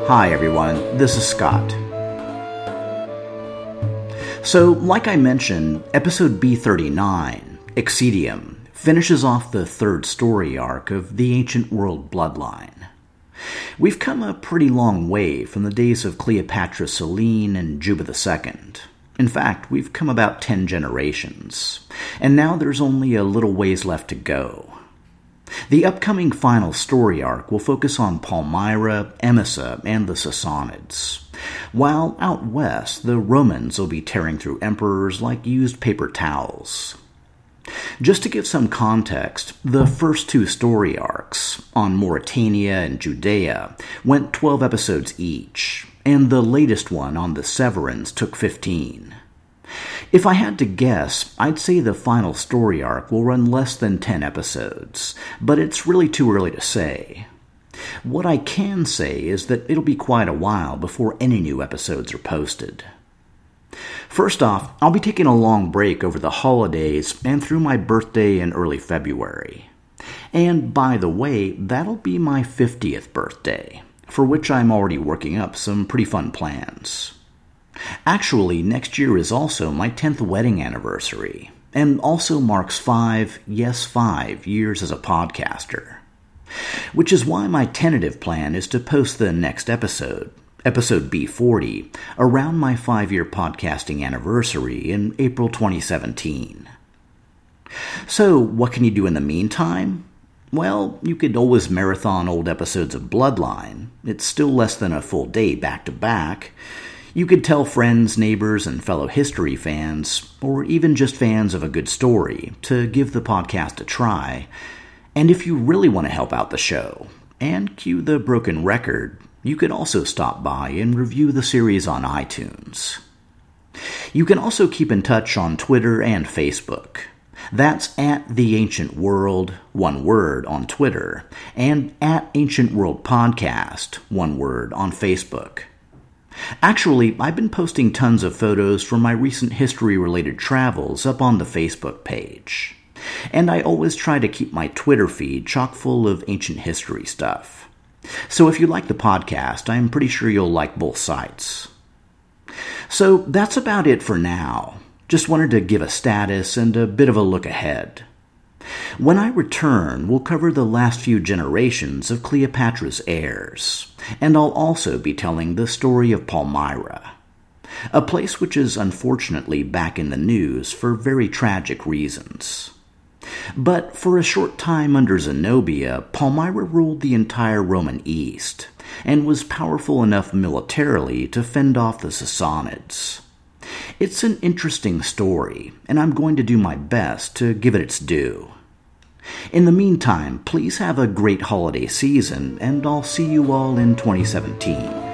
Hi everyone, this is Scott. So, like I mentioned, episode B39, Exedium, finishes off the third story arc of the Ancient World Bloodline. We've come a pretty long way from the days of Cleopatra Selene and Juba II. In fact, we've come about 10 generations, and now there's only a little ways left to go. The upcoming final story arc will focus on Palmyra, Emesa, and the Sassanids, while out west the Romans will be tearing through emperors like used paper towels. Just to give some context, the first two story arcs, on Mauritania and Judea, went 12 episodes each, and the latest one on the Severans took 15. If I had to guess, I'd say the final story arc will run less than 10 episodes, but it's really too early to say. What I can say is that it'll be quite a while before any new episodes are posted. First off, I'll be taking a long break over the holidays and through my birthday in early February. And by the way, that'll be my 50th birthday, for which I'm already working up some pretty fun plans. Actually, next year is also my 10th wedding anniversary, and also marks 5 years as a podcaster. Which is why my tentative plan is to post the next episode B40, around my 5-year podcasting anniversary in April 2017. So, what can you do in the meantime? Well, you could always marathon old episodes of Bloodline. It's still less than a full day back to back. You could tell friends, neighbors, and fellow history fans, or even just fans of a good story, to give the podcast a try. And if you really want to help out the show, and cue the broken record, you could also stop by and review the series on iTunes. You can also keep in touch on Twitter and Facebook. That's at The Ancient World, one word, on Twitter, and at Ancient World Podcast, one word, on Facebook. Actually, I've been posting tons of photos from my recent history-related travels up on the Facebook page. And I always try to keep my Twitter feed chock full of ancient history stuff. So if you like the podcast, I'm pretty sure you'll like both sites. So that's about it for now. Just wanted to give a status and a bit of a look ahead. When I return, we'll cover the last few generations of Cleopatra's heirs, and I'll also be telling the story of Palmyra, a place which is unfortunately back in the news for very tragic reasons. But for a short time under Zenobia, Palmyra ruled the entire Roman East, and was powerful enough militarily to fend off the Sassanids. It's an interesting story, and I'm going to do my best to give it its due. In the meantime, please have a great holiday season, and I'll see you all in 2017.